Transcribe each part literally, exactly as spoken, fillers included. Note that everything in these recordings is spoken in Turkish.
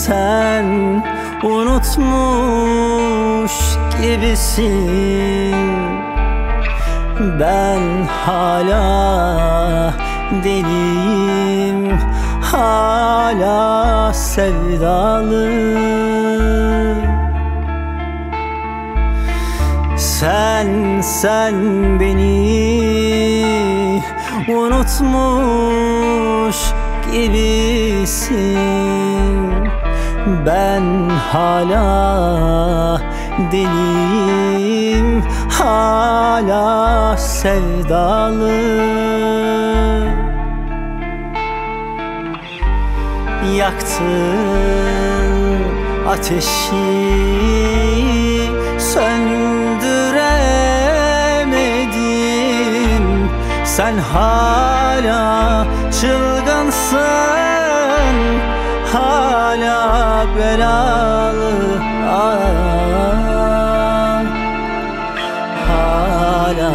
sen unutmuş gibisin. Ben hala deliyim, hala sevdalı. Sen, sen beni unutmuş gibisin. Ben hala deliyim, hala sevdalı. Yaktın ateşi, söndüremedim. Sen hala çılgınsın, hala belalı. Ah, hala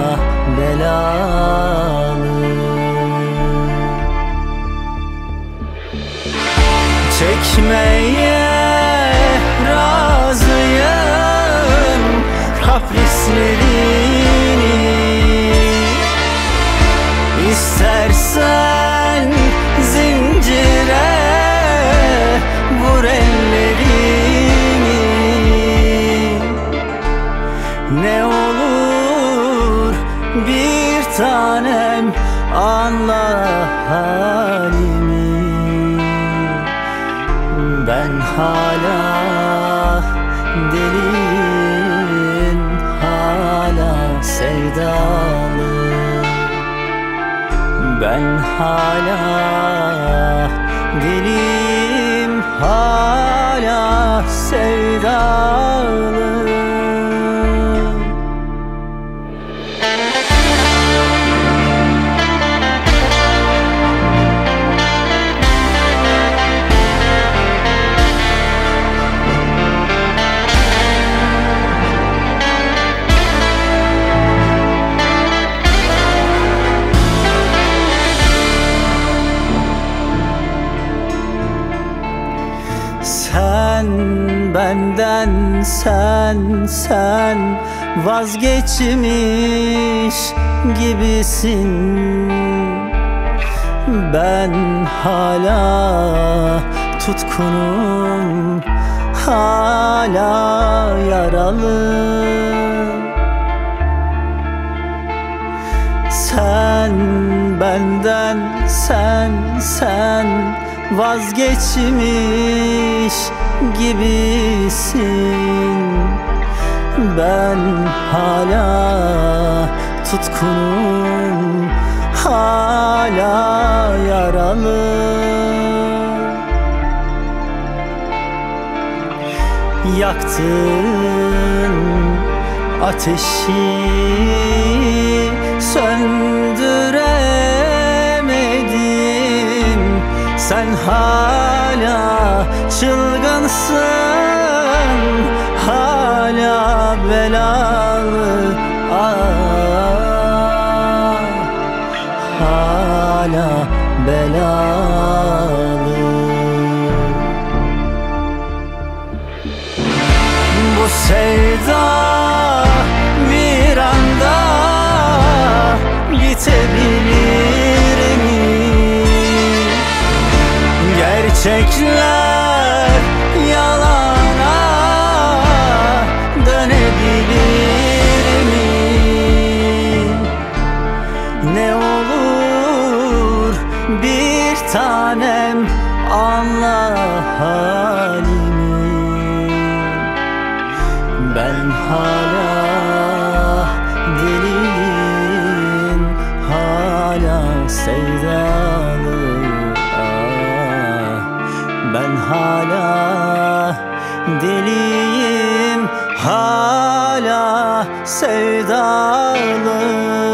belalı. Çekmeye razıyım kaprislerini. İstersen zincire vur ellerini. Ne olur bir tanem anla halimi. Ben hala deliyim, hala sevdalı. Ben hala deliyim, hala sevdalı. Sen benden, sen, sen vazgeçmiş gibisin. Ben hala tutkunum, hala yaralı. Sen benden, sen, sen vazgeçmiş gibisin. Ben hala tutkunum, hala yaralı. Yaktın ateşi, söndüremedim. Sen hala çılgınsın, hala belalı. Ah, hala belalı. Bu sevda bir anda bitebilir mi? Gerçekler yalana dönebilir mi? Ne olur bir tanem anla halimi. Ben hala deliyim, hala sevdalı. Ah, ben hala deliyim, hala sevdalı.